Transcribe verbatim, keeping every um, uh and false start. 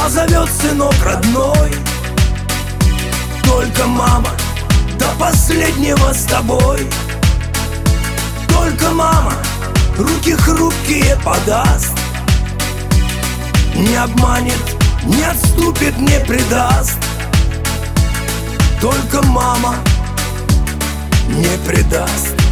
позовет сынок родной. Только мама до последнего с тобой. Только мама руки хрупкие подаст, не обманет, не отступит, не предаст. Только мама не предаст.